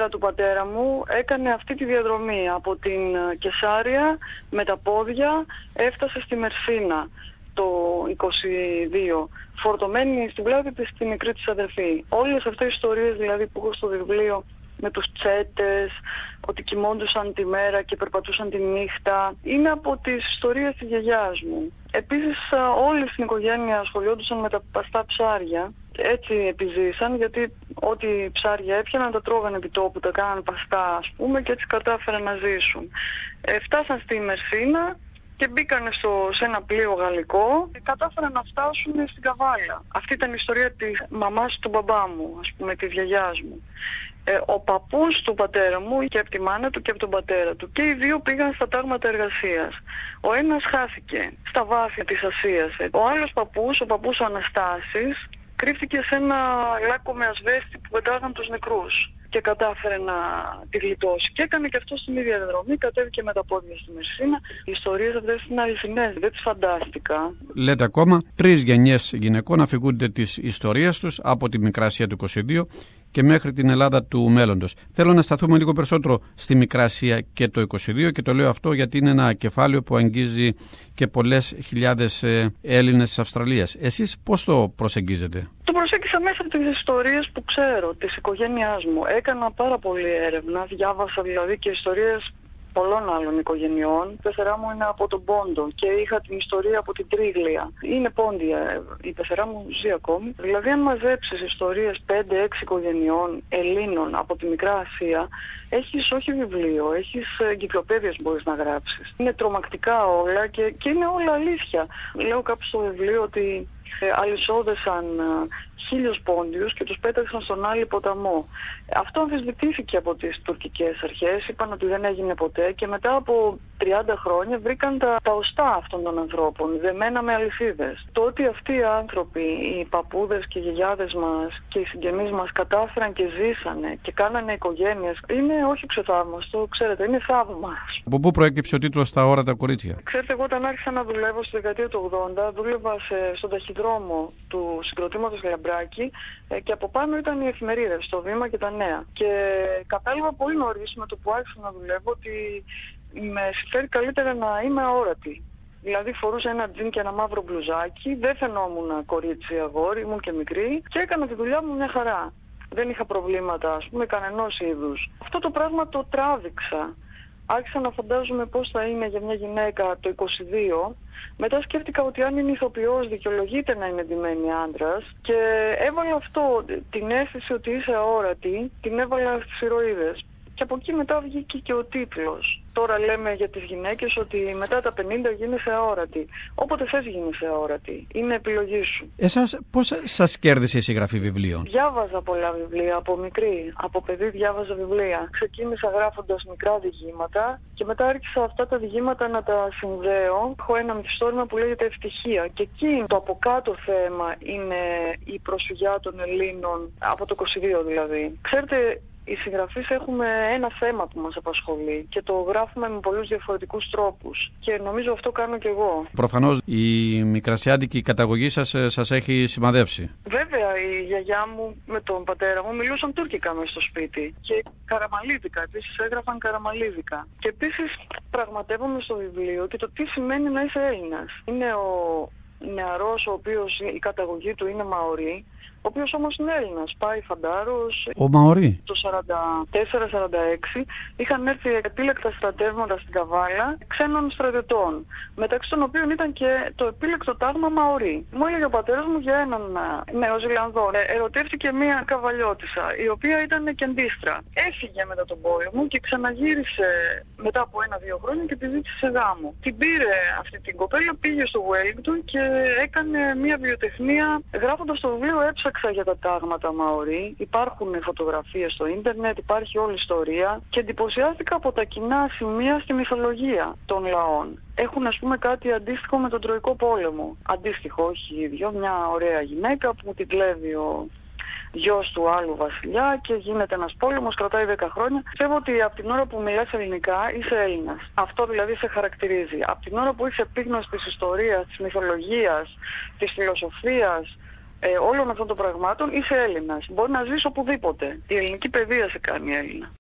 μητέρα του πατέρα μου έκανε αυτή τη διαδρομή από την Κεσάρια με τα πόδια, έφτασε στη Μερσίνα το 22, φορτωμένη στην πλάτη της τη μικρή της αδερφή. Όλες αυτές οι ιστορίες δηλαδή που έχω στο βιβλίο, με τους τσέτες, ότι κοιμόντουσαν τη μέρα και περπατούσαν τη νύχτα, είναι από τις ιστορίες της γιαγιάς μου. Επίσης όλοι στην οικογένεια ασχολιόντουσαν με τα παστά ψάρια. Έτσι επιζήσαν, γιατί ό,τι ψάρια έπιαναν τα τρώγανε επί τόπου, τα κάνανε παστά ας πούμε, και έτσι κατάφεραν να ζήσουν. Φτάσαν στη Μερσίνα και μπήκανε σε ένα πλοίο γαλλικό και κατάφεραν να φτάσουν στην Καβάλα. Αυτή ήταν η ιστορία της μαμάς του μπαμπά μου, ας πούμε, της γιαγιάς μου. Ο παππούς του πατέρα μου και από τη μάνα του και από τον πατέρα του, και οι δύο πήγαν στα τάγματα εργασίας. Ο ένας χάθηκε στα βάθη της Ασίας. Ο άλλος παππούς, ο παππούς Αναστάσης, κρύφτηκε σε ένα λάκκο με ασβέστη που πετάγαν τους νεκρούς και κατάφερε να τη γλιτώσει. Και έκανε και αυτό στην ίδια διαδρομή, κατέβηκε με τα πόδια στη Μερσίνα. Οι ιστορίες αυτές είναι αληθινές, δεν τις φαντάστηκα. Λέτε ακόμα, 3 γενιές γυναικών αφηγούνται τις ιστορίες τους από τη Μικρά Ασία του 22 και μέχρι την Ελλάδα του μέλλοντος. Θέλω να σταθούμε λίγο περισσότερο στη Μικρά Ασία και το 22, και το λέω αυτό γιατί είναι ένα κεφάλαιο που αγγίζει και πολλές χιλιάδες Έλληνες της Αυστραλίας. Εσείς πώς το προσεγγίζετε? Το προσέγγισα μέσα από τις ιστορίες που ξέρω, της οικογένειάς μου. Έκανα πάρα πολλή έρευνα, διάβασα δηλαδή και ιστορίες πολλών άλλων οικογενειών. Η πεθερά μου είναι από τον Πόντο και είχα την ιστορία από την Τρίγλια. Είναι πόντια, η πεθερά μου ζει ακόμη. Δηλαδή, αν μαζέψεις ιστορίες 5-6 οικογενειών Ελλήνων από τη Μικρά Ασία, έχεις όχι βιβλίο, έχεις εγκυκλοπαίδειες που μπορείς να γράψεις. Είναι τρομακτικά όλα και είναι όλα αλήθεια. Λέω κάπου στο βιβλίο ότι αλυσόδεσαν 1000 πόντιους και τους πέταξαν στον Άλλη ποταμό. Αυτό αμφισβητήθηκε από τις τουρκικές αρχές, είπαν ότι δεν έγινε ποτέ, και μετά από 30 χρόνια βρήκαν τα οστά αυτών των ανθρώπων, δεμένα με αλυσίδες. Το ότι αυτοί οι άνθρωποι, οι παππούδες και οι γιαγιάδες μας και οι συγγενείς μας κατάφεραν και ζήσανε και κάνανε οικογένειες, είναι όχι ξεθαύμαστο, ξέρετε, είναι θαύμα. Από πού προέκυψε ο τίτλος «Τα όρατα κορίτσια»? Ξέρετε, εγώ όταν άρχισα να δουλεύω στη δεκαετία του 80, δούλευα στον ταχυδρόμο του συγκροτήματος Λαμπράκη και από πάνω ήταν οι εφημερίδες, το Βήμα και τα Νέα. Και κατάλαβα πολύ νωρίς με το που άρχισα να δουλεύω ότι με συμφέρει καλύτερα να είμαι αόρατη. Δηλαδή φορούσα ένα τζιν και ένα μαύρο μπλουζάκι, δεν φαινόμουν κορίτσι αγόρι, ήμουν και μικρή και έκανα τη δουλειά μου μια χαρά. Δεν είχα προβλήματα, ας πούμε, κανενός είδους. Αυτό το πράγμα το τράβηξα. Άρχισα να φαντάζομαι πώς θα είναι για μια γυναίκα το 22. Μετά σκέφτηκα ότι αν είναι ηθοποιός δικαιολογείται να είναι ντυμένη άντρας και έβαλα αυτό, την αίσθηση ότι είσαι αόρατη, την έβαλα στις ηρωίδες. Και από εκεί μετά βγήκε και ο τίτλος. Τώρα λέμε για τις γυναίκες ότι μετά τα 50 γίνεσαι αόρατη. Όποτε θες γίνεσαι αόρατη. Είναι επιλογή σου. Εσάς πώς σας κέρδισε η συγγραφή βιβλίων? Διάβαζα πολλά βιβλία από μικρή. Από παιδί διάβαζα βιβλία. Ξεκίνησα γράφοντας μικρά διηγήματα και μετά άρχισα αυτά τα διηγήματα να τα συνδέω. Έχω ένα μυθιστόρημα που λέγεται Ευτυχία. Και εκεί το από κάτω θέμα είναι η προσφυγιά των Ελλήνων, από το 22 δηλαδή. Ξέρετε, οι συγγραφείς έχουμε ένα θέμα που μας απασχολεί και το γράφουμε με πολλούς διαφορετικούς τρόπους και νομίζω αυτό κάνω κι εγώ. Προφανώς η μικρασιάτικη καταγωγή σας έχει σημαδέψει. Βέβαια, η γιαγιά μου με τον πατέρα μου μιλούσαν τουρκικά μέσα στο σπίτι και καραμαλίδικα, επίσης έγραφαν καραμαλίδικα. Και επίσης πραγματεύομαι στο βιβλίο και το τι σημαίνει να είσαι Έλληνας. Είναι ο νεαρός ο οποίος η καταγωγή του είναι Μαωρί, ο οποίος όμως είναι Έλληνας, πάει φαντάρος. Ο Μαωρί. Το 44-46 είχαν έρθει επίλεκτα στρατεύματα στην Καβάλα ξένων στρατιωτών, μεταξύ των οποίων ήταν και το επίλεκτο τάγμα Μαωρί. Μου έλεγε ο πατέρας μου για έναν Νεοζηλανδό. Ερωτεύτηκε μία καβαλιώτισσα, η οποία ήταν κεντίστρα. Έφυγε μετά τον πόλεμο και ξαναγύρισε μετά από 1-2 χρόνια και τη ζήτησε γάμο. Την πήρε αυτή την κοπέλα, πήγε στο Wellington και έκανε μία βιοτεχνία. Γράφοντας το βιβλίο έψαξα για τα τάγματα Μαωρί, υπάρχουν φωτογραφίες στο ίντερνετ, υπάρχει όλη η ιστορία και εντυπωσιάστηκα από τα κοινά σημεία στη μυθολογία των λαών. Έχουν ας πούμε κάτι αντίστοιχο με τον Τροϊκό πόλεμο. Αντίστοιχο, όχι ίδιο, μια ωραία γυναίκα που την κλέβει ο γιος του άλλου βασιλιά και γίνεται ένας πόλεμος, κρατάει 10 χρόνια. Πιστεύω ότι από την ώρα που μιλάς ελληνικά είσαι Έλληνας. Αυτό δηλαδή σε χαρακτηρίζει. Από την ώρα που είσαι επίγνωση της ιστορίας, της μυθολογίας, της φιλοσοφίας, όλων αυτών των πραγμάτων είσαι Έλληνας. Μπορεί να ζεις οπουδήποτε. Η ελληνική παιδεία σε κάνει Έλληνα.